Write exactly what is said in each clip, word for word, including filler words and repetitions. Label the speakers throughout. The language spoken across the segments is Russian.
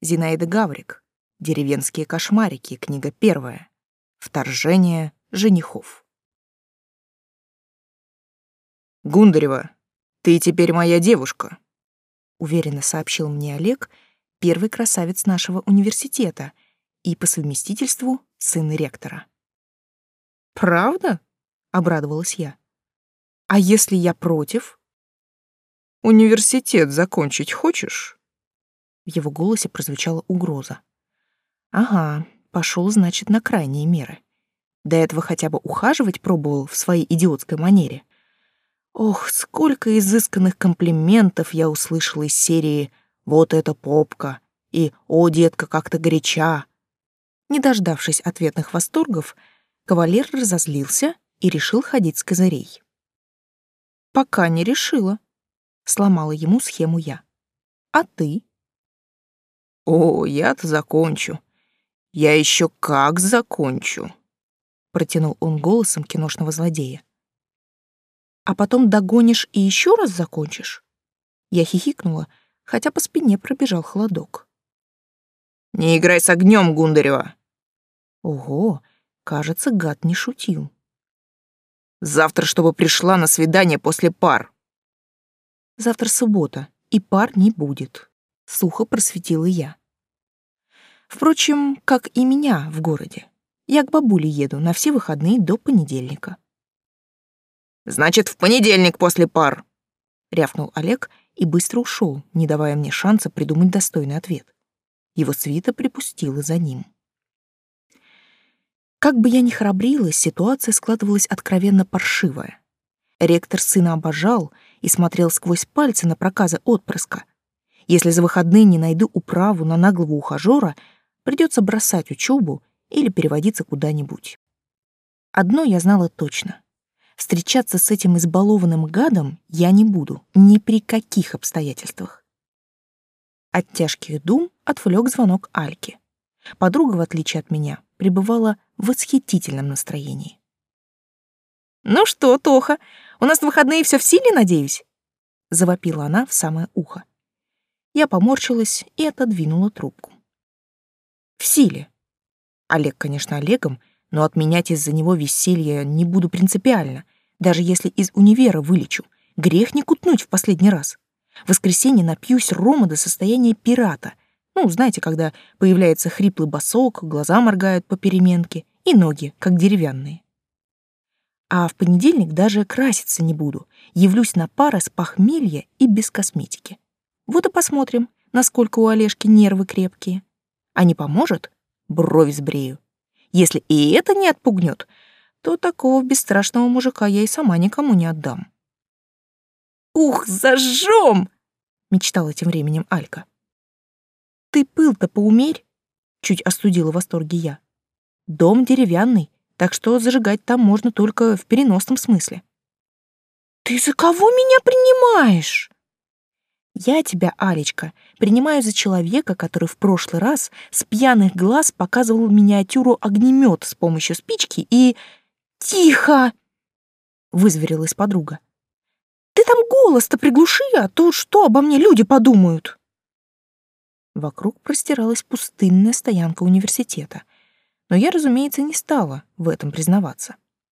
Speaker 1: Зинаида Гаврик. Деревенские кошмарики. Книга первая. Вторжение женихов. «Гундарева, ты теперь моя девушка», — уверенно сообщил мне Олег, первый красавец нашего университета и по совместительству сын ректора. «Правда?» — обрадовалась я. «А если я против?» «Университет закончить хочешь?» В его голосе прозвучала угроза. «Ага, пошел, значит, на крайние меры. До этого хотя бы ухаживать пробовал в своей идиотской манере. Ох, сколько изысканных комплиментов я услышала из серии «Вот это попка» и «О, детка, как-то горяча». Не дождавшись ответных восторгов, кавалер разозлился и решил ходить с козырей. «Пока не решила», — сломала ему схему я. «А ты?» «О, я-то закончу. Я еще как закончу», — протянул он голосом киношного злодея. «А потом догонишь и еще раз закончишь?» Я хихикнула, хотя по спине пробежал холодок. «Не играй с огнем, Гундарева!» Ого, кажется, гад не шутил. «Завтра, чтобы пришла на свидание после пар». «Завтра суббота, и пар не будет», — сухо просветила я. Впрочем, как и меня в городе. Я к бабуле еду на все выходные до понедельника. «Значит, в понедельник после пар», — рявкнул Олег и быстро ушел, не давая мне шанса придумать достойный ответ. Его свита припустила за ним. Как бы я ни храбрилась, ситуация складывалась откровенно паршивая. Ректор сына обожал и смотрел сквозь пальцы на проказы отпрыска. Если за выходные не найду управу на наглого ухажёра, придется бросать учебу или переводиться куда-нибудь. Одно я знала точно. Встречаться с этим избалованным гадом я не буду ни при каких обстоятельствах. От тяжких дум отвлек звонок Альки. Подруга, в отличие от меня, пребывала в восхитительном настроении. «Ну что, Тоха, у нас на выходные все в силе, надеюсь?» — завопила она в самое ухо. Я поморщилась и отодвинула трубку. «В силе. Олег, конечно, Олегом, но отменять из-за него веселье не буду принципиально, даже если из универа вылечу. Грех не кутнуть в последний раз. В воскресенье напьюсь рома до состояния пирата. Ну, знаете, когда появляется хриплый босок, глаза моргают по переменке и ноги, как деревянные. А в понедельник даже краситься не буду. Явлюсь на пары с похмелья и без косметики. Вот и посмотрим, насколько у Олежки нервы крепкие. А не поможет — брови сбрею. Если и это не отпугнет, то такого бесстрашного мужика я и сама никому не отдам. «Ух, зажжем!» — мечтала тем временем Алька. «Ты пыл-то поумерь!» — чуть остудила в восторге я. «Дом деревянный, так что зажигать там можно только в переносном смысле». «Ты за кого меня принимаешь?» «Я тебя, Алечка, принимаю за человека, который в прошлый раз с пьяных глаз показывал миниатюру огнемет с помощью спички и...» «Тихо!» — вызверилась подруга. «Ты там голос-то приглуши, а то что обо мне люди подумают?» Вокруг простиралась пустынная стоянка университета, но я, разумеется, не стала в этом признаваться.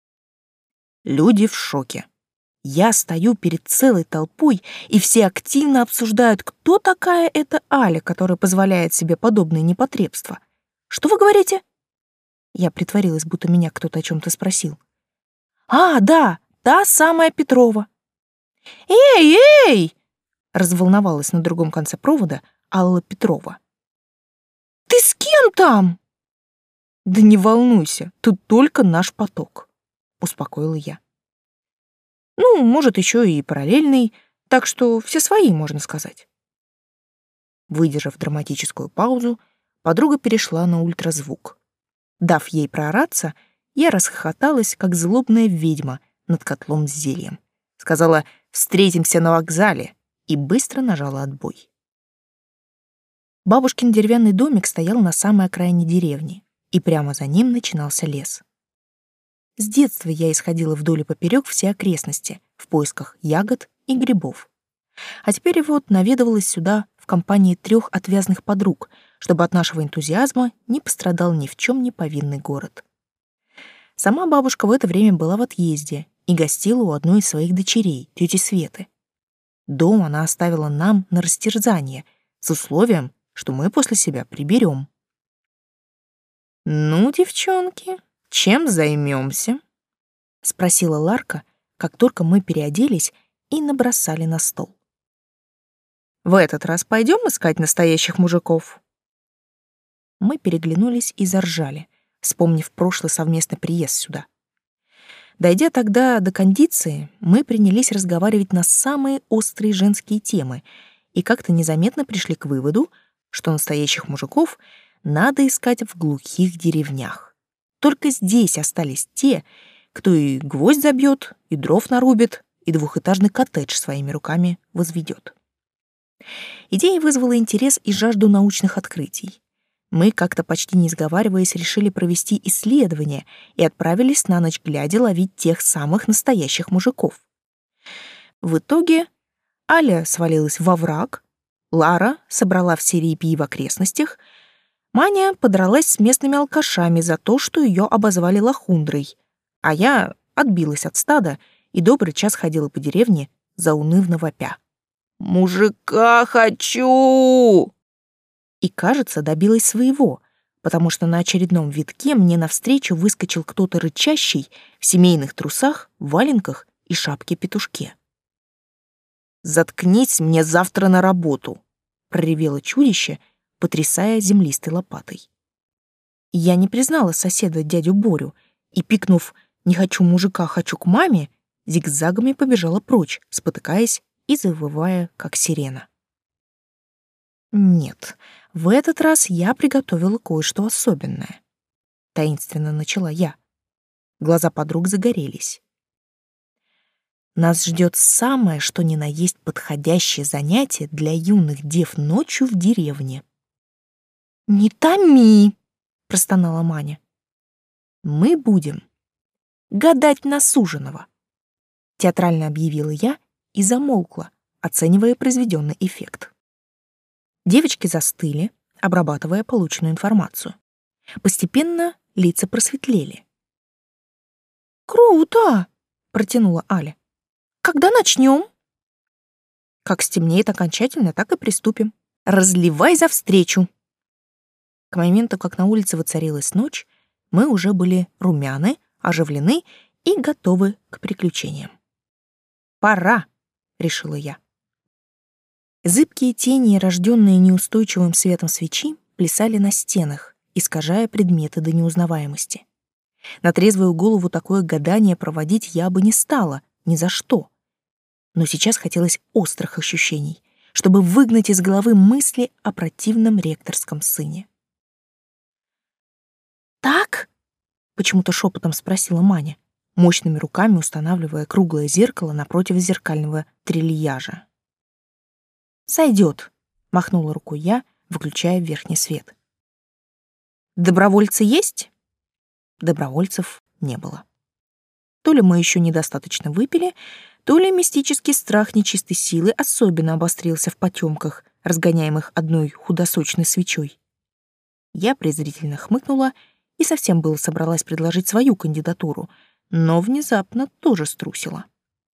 Speaker 1: Люди в шоке. Я стою перед целой толпой, и все активно обсуждают, кто такая эта Аля, которая позволяет себе подобные непотребства. Что вы говорите? Я притворилась, будто меня кто-то о чем-то спросил. «А, да, та самая Петрова». «Эй, эй!» — разволновалась на другом конце провода Алла Петрова. «Ты с кем там?» «Да не волнуйся, тут только наш поток», — успокоила я. «Ну, может, еще и параллельный, так что все свои, можно сказать». Выдержав драматическую паузу, подруга перешла на ультразвук. Дав ей проораться, я расхохоталась, как злобная ведьма над котлом с зельем. Сказала «встретимся на вокзале» и быстро нажала отбой. Бабушкин деревянный домик стоял на самой окраине деревни, и прямо за ним начинался лес. С детства я исходила вдоль и поперек все окрестности в поисках ягод и грибов. А теперь вот наведывалась сюда в компании трех отвязных подруг, чтобы от нашего энтузиазма не пострадал ни в чем не повинный город. Сама бабушка в это время была в отъезде и гостила у одной из своих дочерей, тети Светы. Дом она оставила нам на растерзание, с условием, что мы после себя приберем. «Ну, девчонки, чем займемся?» — спросила Ларка, как только мы переоделись и набросали на стол. «В этот раз пойдем искать настоящих мужиков?» Мы переглянулись и заржали, вспомнив прошлый совместный приезд сюда. Дойдя тогда до кондиции, мы принялись разговаривать на самые острые женские темы и как-то незаметно пришли к выводу, что настоящих мужиков надо искать в глухих деревнях. Только здесь остались те, кто и гвоздь забьет, и дров нарубит, и двухэтажный коттедж своими руками возведет. Идея вызвала интерес и жажду научных открытий. Мы, как-то почти не сговариваясь, решили провести исследование и отправились на ночь глядя ловить тех самых настоящих мужиков. В итоге Аля свалилась во враг, Лара собрала все репьи в окрестностях, Маня подралась с местными алкашами за то, что ее обозвали лохундрой, а я отбилась от стада и добрый час ходила по деревне, заунывно вопя. «Мужика хочу!» И, кажется, добилась своего, потому что на очередном витке мне навстречу выскочил кто-то рычащий в семейных трусах, валенках и шапке-петушке. «Заткнись мне завтра на работу!» — проревело чудище, потрясая землистой лопатой. Я не признала соседа дядю Борю и, пикнув «не хочу мужика, хочу к маме», зигзагами побежала прочь, спотыкаясь и завывая, как сирена. Нет, в этот раз я приготовила кое-что особенное. Таинственно начала я. Глаза подруг загорелись. Нас ждет самое, что ни на есть подходящее занятие для юных дев ночью в деревне. «Не томи!» — простонала Маня. «Мы будем гадать на суженого», — театрально объявила я и замолкла, оценивая произведенный эффект. Девочки застыли, обрабатывая полученную информацию. Постепенно лица просветлели. «Круто!» — протянула Аля. «Когда начнем?» «Как стемнеет окончательно, так и приступим. Разливай за встречу!» К моменту, как на улице воцарилась ночь, мы уже были румяны, оживлены и готовы к приключениям. «Пора!» — решила я. Зыбкие тени, рожденные неустойчивым светом свечи, плясали на стенах, искажая предметы до неузнаваемости. На трезвую голову такое гадание проводить я бы не стала, ни за что. Но сейчас хотелось острых ощущений, чтобы выгнать из головы мысли о противном ректорском сыне. «Так?» — почему-то шепотом спросила Маня, мощными руками устанавливая круглое зеркало напротив зеркального трильяжа. «Сойдет», — махнула рукой я, выключая верхний свет. «Добровольцы есть?» Добровольцев не было. То ли мы еще недостаточно выпили, то ли мистический страх нечистой силы особенно обострился в потемках, разгоняемых одной худосочной свечой. Я презрительно хмыкнула и совсем было собралась предложить свою кандидатуру, но внезапно тоже струсила.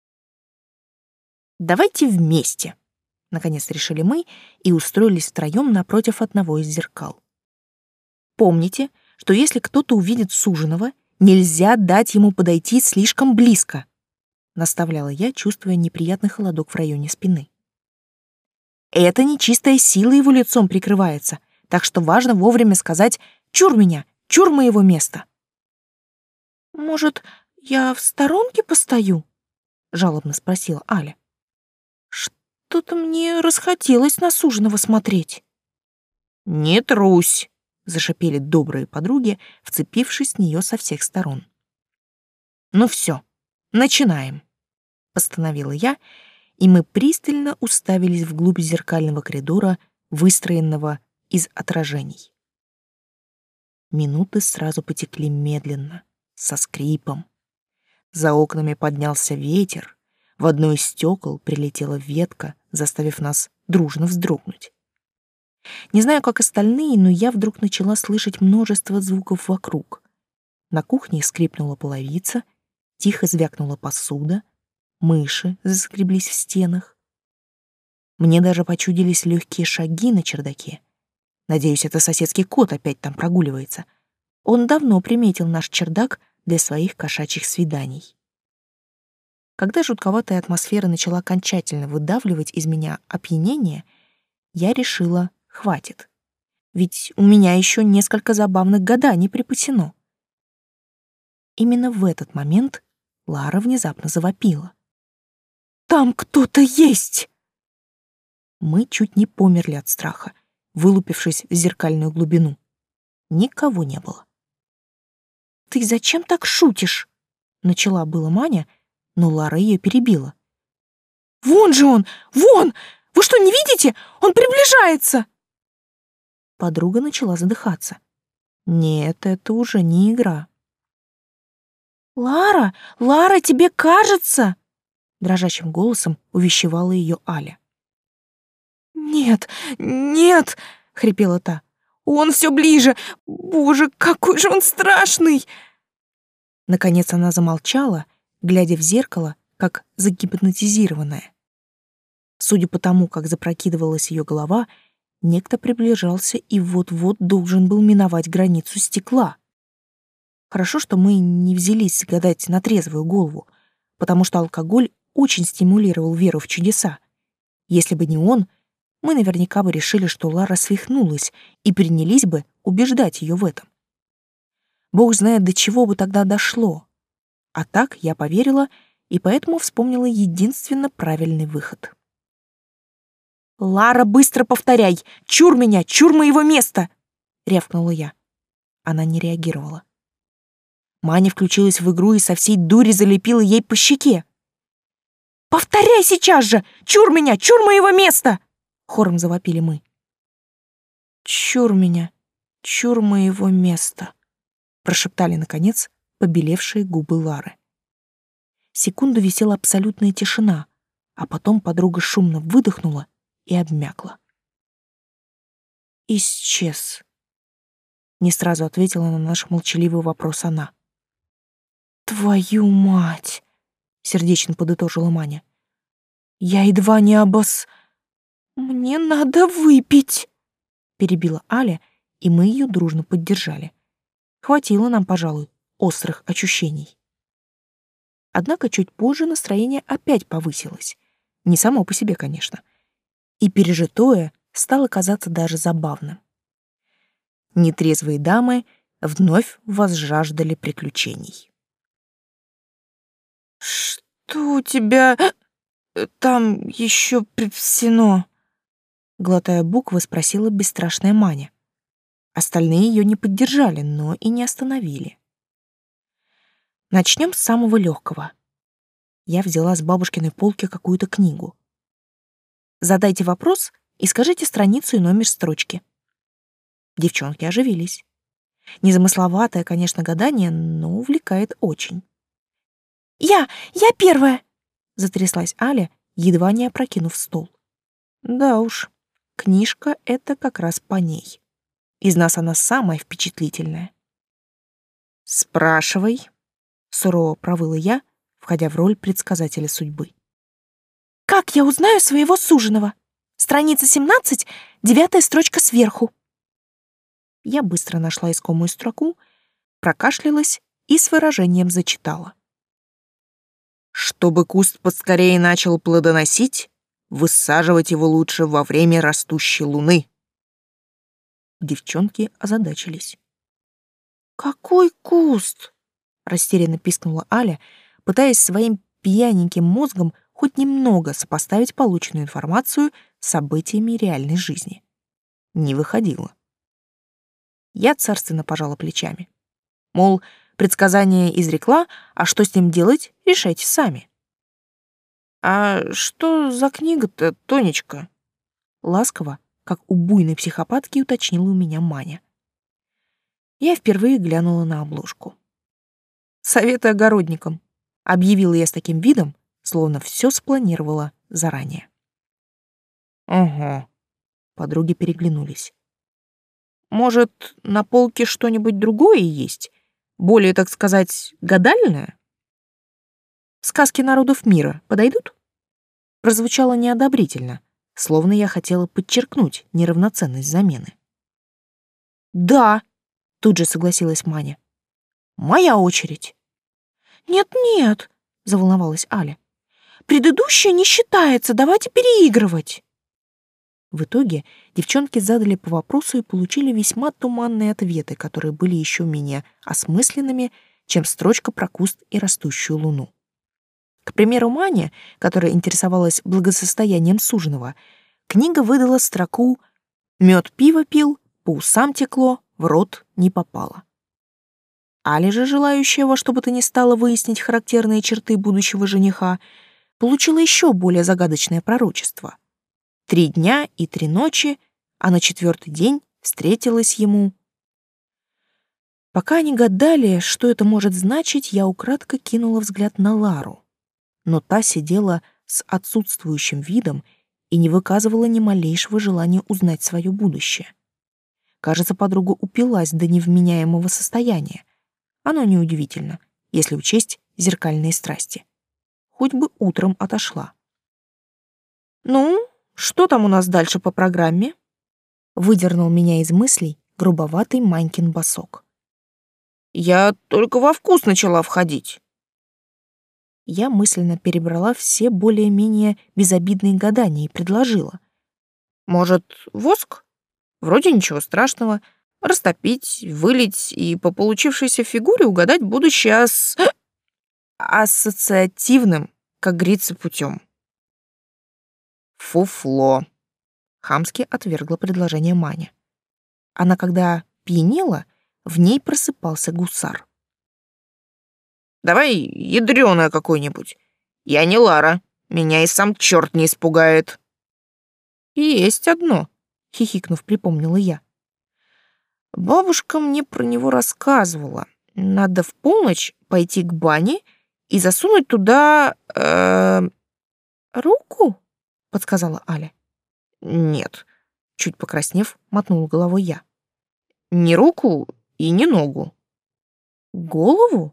Speaker 1: «Давайте вместе», — наконец решили мы и устроились втроем напротив одного из зеркал. «Помните, что если кто-то увидит суженого, нельзя дать ему подойти слишком близко», — наставляла я, чувствуя неприятный холодок в районе спины. «Это нечистая сила его лицом прикрывается, так что важно вовремя сказать «чур меня, чур моего места». «Может, я в сторонке постою?» — жалобно спросила Аля. «Что-то мне расхотелось на суженого смотреть». «Не трусь!» — зашипели добрые подруги, вцепившись в нее со всех сторон. «Ну все, начинаем!» — постановила я, и мы пристально уставились вглубь зеркального коридора, выстроенного из отражений. Минуты сразу потекли медленно, со скрипом. За окнами поднялся ветер, в одно из стекол прилетела ветка, заставив нас дружно вздрогнуть. Не знаю, как остальные, но я вдруг начала слышать множество звуков вокруг. На кухне скрипнула половица, тихо звякнула посуда, мыши заскреблись в стенах. Мне даже почудились легкие шаги на чердаке. Надеюсь, это соседский кот опять там прогуливается. Он давно приметил наш чердак для своих кошачьих свиданий. Когда жутковатая атмосфера начала окончательно выдавливать из меня опьянение, я решила, хватит. Ведь у меня еще несколько забавных гаданий припасено. Именно в этот момент Лара внезапно завопила. «Там кто-то есть!» Мы чуть не померли от страха, вылупившись в зеркальную глубину. Никого не было. «Ты зачем так шутишь?» — начала была Маня, но Лара ее перебила. «Вон же он! Вон! Вы что, не видите? Он приближается!» Подруга начала задыхаться. Нет, это уже не игра. «Лара! Лара, тебе кажется!» Дрожащим голосом увещевала ее Аля. «Нет, нет!» — хрипела та. «Он все ближе! Боже, какой же он страшный!» Наконец она замолчала, глядя в зеркало, как загипнотизированная. Судя по тому, как запрокидывалась ее голова, некто приближался и вот-вот должен был миновать границу стекла. Хорошо, что мы не взялись гадать на трезвую голову, потому что алкоголь очень стимулировал веру в чудеса. Если бы не он, мы наверняка бы решили, что Лара свихнулась, и принялись бы убеждать ее в этом. Бог знает, до чего бы тогда дошло. А так я поверила и поэтому вспомнила единственно правильный выход. «Лара, быстро повторяй! Чур меня! Чур моего места!» — рявкнула я. Она не реагировала. Маня включилась в игру и со всей дури залепила ей по щеке. «Повторяй сейчас же! Чур меня! Чур моего места!» — хором завопили мы. «Чур меня! Чур моего места!» — прошептали, наконец, побелевшие губы Лары. Секунду висела абсолютная тишина, а потом подруга шумно выдохнула и обмякла. «Исчез», — не сразу ответила на наш молчаливый вопрос она. «Твою мать!» — сердечно подытожила Маня. «Я едва не обос... Мне надо выпить!» — перебила Аля, и мы ее дружно поддержали. Хватило нам, пожалуй, острых ощущений. Однако чуть позже настроение опять повысилось. Не само по себе, конечно. И пережитое стало казаться даже забавным. Нетрезвые дамы вновь возжаждали приключений. «Что у тебя там еще припасено?» Глотая буквы, спросила бесстрашная Маня. Остальные ее не поддержали, но и не остановили. Начнем с самого легкого. Я взяла с бабушкиной полки какую-то книгу. Задайте вопрос и скажите страницу и номер строчки. Девчонки оживились. Незамысловатое, конечно, гадание, но увлекает очень. «Я! Я первая!» — затряслась Аля, едва не опрокинув стол. Да уж, книжка — это как раз по ней. Из нас она самая впечатлительная. «Спрашивай», — сурово провыла я, входя в роль предсказателя судьбы. «Как я узнаю своего суженого? Страница семнадцать, девятая строчка сверху». Я быстро нашла искомую строку, прокашлялась и с выражением зачитала. «Чтобы куст поскорее начал плодоносить, высаживать его лучше во время растущей луны». Девчонки озадачились. «Какой куст?» — растерянно пискнула Аля, пытаясь своим пьяненьким мозгом хоть немного сопоставить полученную информацию с событиями реальной жизни. Не выходило. Я царственно пожала плечами. Мол, предсказание изрекла, а что с ним делать, решайте сами. «А что за книга-то, Тонечка?» Ласково, как у буйной психопатки, уточнила у меня Маня. Я впервые глянула на обложку. «Советы огородникам», — объявила я с таким видом, словно все спланировала заранее. «Ага», Подруги переглянулись. Может, на полке что-нибудь другое есть? Более, так сказать, гадальное? Сказки народов мира подойдут? Прозвучало неодобрительно, словно я хотела подчеркнуть неравноценность замены. Да, тут же согласилась Маня. Моя очередь. Нет-нет, заволновалась Аля. Предыдущее не считается, давайте переигрывать. В итоге девчонки задали по вопросу и получили весьма туманные ответы, которые были еще менее осмысленными, чем строчка про куст и растущую луну. К примеру, Маня, которая интересовалась благосостоянием суженого, книга выдала строку «Мед пиво пил, по усам текло, в рот не попало». Аля же, желающая во что бы то ни стало выяснить характерные черты будущего жениха, получила еще более загадочное пророчество. Три дня и три ночи, а на четвертый день встретилась ему. Пока они гадали, что это может значить, я украдко кинула взгляд на Лару. Но та сидела с отсутствующим видом и не выказывала ни малейшего желания узнать свое будущее. Кажется, подруга упилась до невменяемого состояния. Оно неудивительно, если учесть зеркальные страсти. Хоть бы утром отошла. «Ну, что там у нас дальше по программе?» Выдернул меня из мыслей грубоватый Манькин босок. «Я только во вкус начала входить». Я мысленно перебрала все более-менее безобидные гадания и предложила. «Может, воск? Вроде ничего страшного. Растопить, вылить и по получившейся фигуре угадать будущее ас... ассоциативным, как говорится, путем». «Фуфло», — хамски отвергла предложение Маня. Она, когда пьянела, в ней просыпался гусар. «Давай ядрёное какое-нибудь. Я не Лара, меня и сам чёрт не испугает». «Есть одно», — хихикнув, припомнила я. «Бабушка мне про него рассказывала. Надо в полночь пойти к бане и засунуть туда... Э, руку?» — подсказала Аля. «Нет», — чуть покраснев, мотнула головой я. «Не руку и не ногу». «Голову?»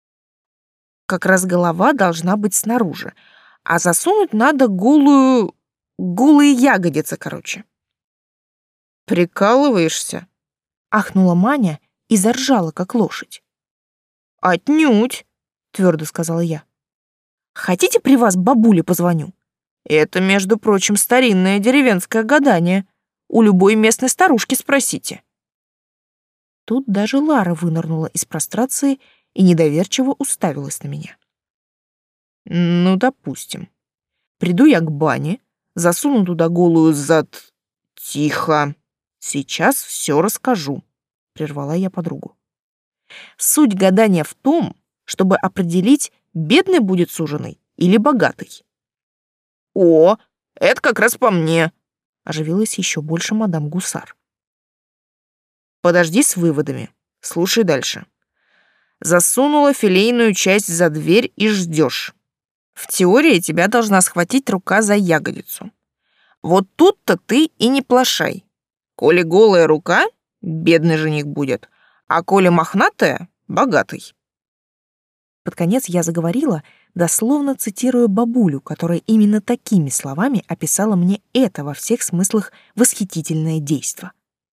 Speaker 1: Как раз голова должна быть снаружи, а засунуть надо голую... голые ягодицы, короче. «Прикалываешься?» — ахнула Маня и заржала, как лошадь. «Отнюдь», — твердо сказала я. «Хотите, при вас бабуле позвоню? Это, между прочим, старинное деревенское гадание. У любой местной старушки спросите». Тут даже Лара вынырнула из прострации и недоверчиво уставилась на меня. «Ну, допустим. Приду я к бане, засуну туда голую зад... Тихо. Сейчас все расскажу», — прервала я подругу. «Суть гадания в том, чтобы определить, бедный будет суженый или богатый». «О, это как раз по мне», — оживилась еще больше мадам Гусар. «Подожди с выводами. Слушай дальше. Засунула филейную часть за дверь и ждешь. В теории тебя должна схватить рука за ягодицу. Вот тут-то ты и не плашай. Коли голая рука, бедный жених будет, а коли мохнатая — богатый». Под конец я заговорила, дословно цитируя бабулю, которая именно такими словами описала мне это во всех смыслах восхитительное действо.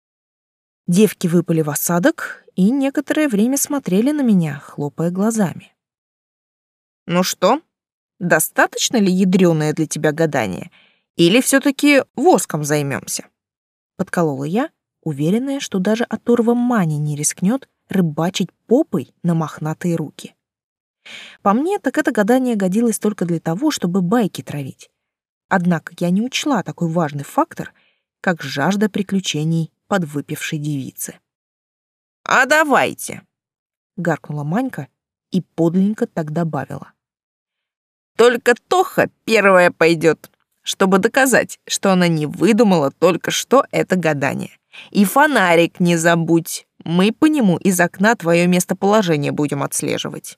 Speaker 1: Девки выпали в осадок и некоторое время смотрели на меня, хлопая глазами. «Ну что, достаточно ли ядрёное для тебя гадание, или все-таки воском займемся?» Подколола я, уверенная, что даже оторва Мани не рискнет рыбачить попой на мохнатые руки. По мне, так это гадание годилось только для того, чтобы байки травить. Однако я не учла такой важный фактор, как жажда приключений подвыпившей девицы. «А давайте!» — гаркнула Манька и подлинно так добавила. «Только Тоха первая пойдет, чтобы доказать, что она не выдумала только что это гадание. И фонарик не забудь, мы по нему из окна твое местоположение будем отслеживать».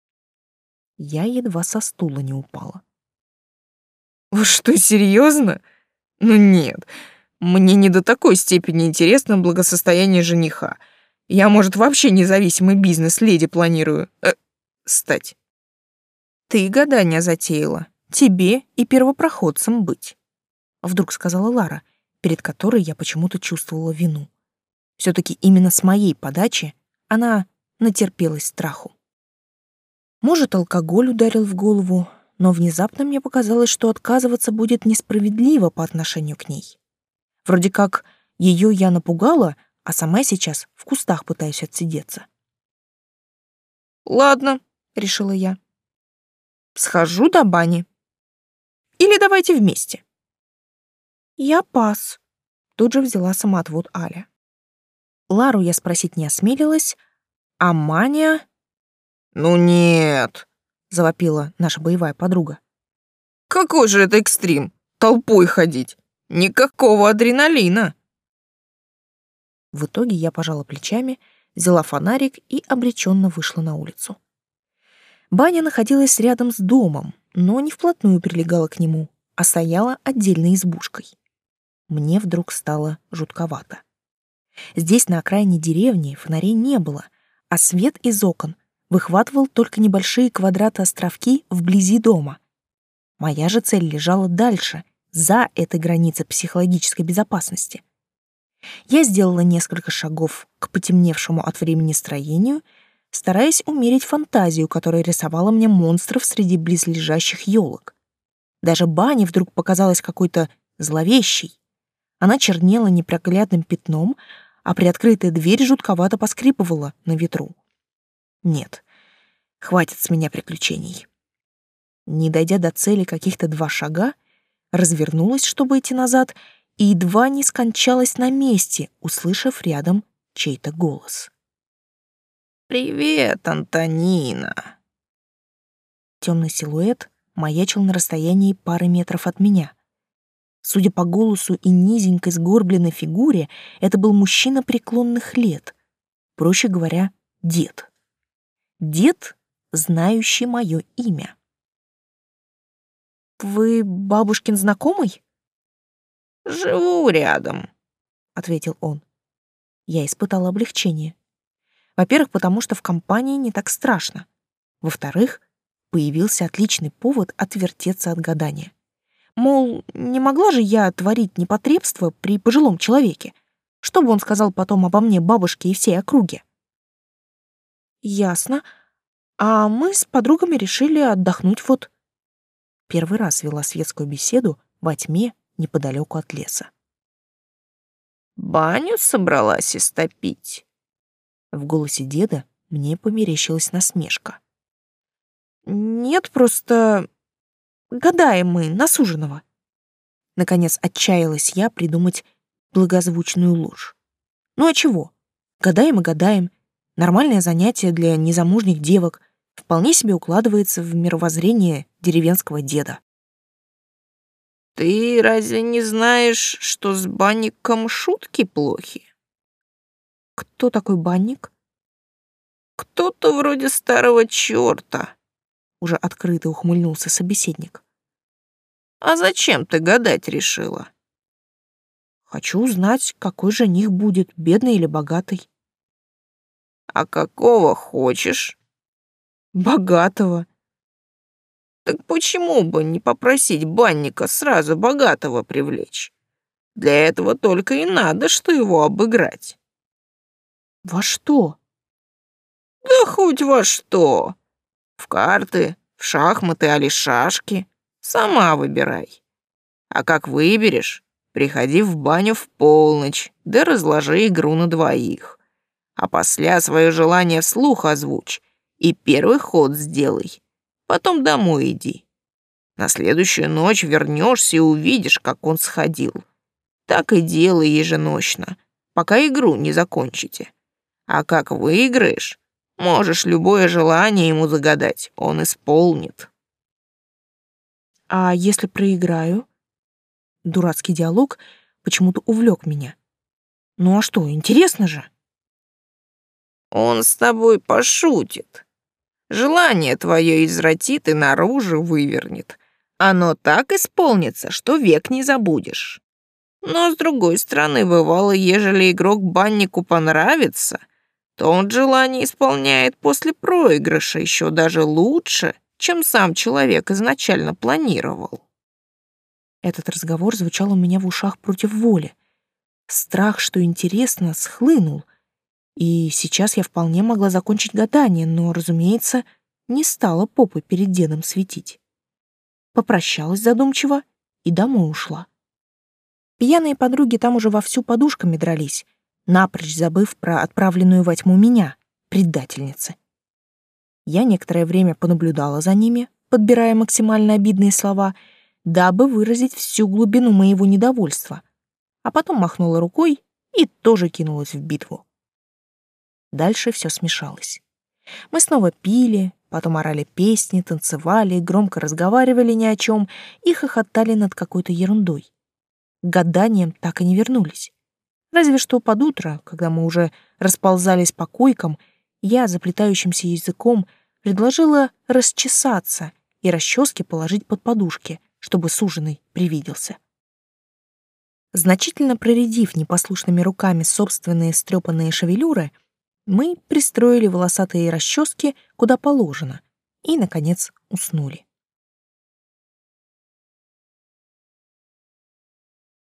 Speaker 1: Я едва со стула не упала. «Вы что, серьезно? Ну нет,
Speaker 2: Мне не до такой степени интересно благосостояние жениха. Я, может, вообще независимый бизнес леди планирую э, стать.
Speaker 1: Ты гадания затеяла. Тебе и первопроходцем быть. Вдруг сказала Лара, перед которой я почему-то чувствовала вину. Все-таки именно с моей подачи она натерпелась страху. Может, алкоголь ударил в голову, но внезапно мне показалось, что отказываться будет несправедливо по отношению к ней. Вроде как ее я напугала, а сама сейчас в кустах пытаюсь отсидеться.
Speaker 2: «Ладно», — решила я.
Speaker 1: «Схожу до бани. Или давайте вместе». «Я пас», — тут же взяла самоотвод Аля. Лару я спросить не осмелилась, а Маня...
Speaker 2: «Ну нет»,
Speaker 1: — завопила наша боевая подруга.
Speaker 2: «Какой же это экстрим? Толпой ходить? Никакого адреналина!»
Speaker 1: В итоге я пожала плечами, взяла фонарик и обреченно вышла на улицу. Баня находилась рядом с домом, но не вплотную прилегала к нему, а стояла отдельной избушкой. Мне вдруг стало жутковато. Здесь, на окраине деревни, фонарей не было, а свет из окон выхватывал только небольшие квадраты-островки вблизи дома. Моя же цель лежала дальше, за этой границей психологической безопасности. Я сделала несколько шагов к потемневшему от времени строению, стараясь умерить фантазию, которая рисовала мне монстров среди близлежащих елок. Даже баня вдруг показалась какой-то зловещей. Она чернела непроглядным пятном, а приоткрытая дверь жутковато поскрипывала на ветру. Нет, хватит с меня приключений. Не дойдя до цели каких-то два шага, развернулась, чтобы идти назад, и едва не скончалась на месте, услышав рядом чей-то голос.
Speaker 2: «Привет, Антонина!»
Speaker 1: Темный силуэт маячил на расстоянии пары метров от меня. Судя по голосу и низенькой сгорбленной фигуре, это был мужчина преклонных лет, проще говоря, дед. Дед, знающий мое имя. «Вы бабушкин знакомый?»
Speaker 2: «Живу рядом»,
Speaker 1: — ответил он. Я испытала облегчение. Во-первых, потому что в компании не так страшно. Во-вторых, появился отличный повод отвертеться от гадания. Мол, не могла же я творить непотребство при пожилом человеке. Что бы он сказал потом обо мне бабушке и всей округе? Ясно. А мы с подругами решили отдохнуть вот. Первый раз вела светскую беседу во тьме неподалеку от леса.
Speaker 2: «Баню собралась истопить?»
Speaker 1: В голосе деда мне померещилась насмешка. «Нет, просто гадаем мы на суженого». Наконец отчаялась я придумать благозвучную ложь. Ну а чего? Гадаем и гадаем. Нормальное занятие для незамужних девок, вполне себе укладывается в мировоззрение деревенского деда.
Speaker 2: «Ты разве не знаешь, что с банником шутки плохи?»
Speaker 1: «Кто такой банник?»
Speaker 2: «Кто-то вроде старого чёрта»,
Speaker 1: — уже открыто ухмыльнулся собеседник.
Speaker 2: «А зачем ты гадать решила?»
Speaker 1: «Хочу узнать, какой жених будет, бедный или богатый».
Speaker 2: «А какого хочешь?»
Speaker 1: «Богатого».
Speaker 2: «Так почему бы не попросить банника сразу богатого привлечь? Для этого только и надо, что его обыграть».
Speaker 1: «Во что?»
Speaker 2: «Да хоть во что. В карты, в шахматы, али шашки. Сама выбирай. А как выберешь, приходи в баню в полночь, да разложи игру на двоих. А после свое желание вслух озвучь и первый ход сделай. Потом домой иди. На следующую ночь вернешься и увидишь, как он сходил. Так и делай еженочно, пока игру не закончите. А как выиграешь, можешь любое желание ему загадать, он исполнит».
Speaker 1: «А если проиграю?» Дурацкий диалог почему-то увлек меня. «Ну а что, интересно же?»
Speaker 2: «Он с тобой пошутит. Желание твое извратит и наружу вывернет. Оно так исполнится, что век не забудешь». Но, с другой стороны, бывало, ежели игрок баннику понравится, то он желание исполняет после проигрыша еще даже лучше, чем сам человек изначально планировал.
Speaker 1: Этот разговор звучал у меня в ушах против воли. Страх, что интересно, схлынул, и сейчас я вполне могла закончить гадание, но, разумеется, не стала попой перед дедом светить. Попрощалась задумчиво и домой ушла. Пьяные подруги там уже вовсю подушками дрались, напрочь забыв про отправленную во тьму меня, предательницы. Я некоторое время понаблюдала за ними, подбирая максимально обидные слова, дабы выразить всю глубину моего недовольства, а потом махнула рукой и тоже кинулась в битву. Дальше все смешалось. Мы снова пили, потом орали песни, танцевали, громко разговаривали ни о чем и хохотали над какой-то ерундой. К гаданиям так и не вернулись. Разве что под утро, когда мы уже расползались по койкам, я заплетающимся языком предложила расчесаться и расчески положить под подушки, чтобы суженый привиделся. Значительно проредив непослушными руками собственные стрепанные шевелюры, мы пристроили волосатые расчески куда положено и, наконец, уснули.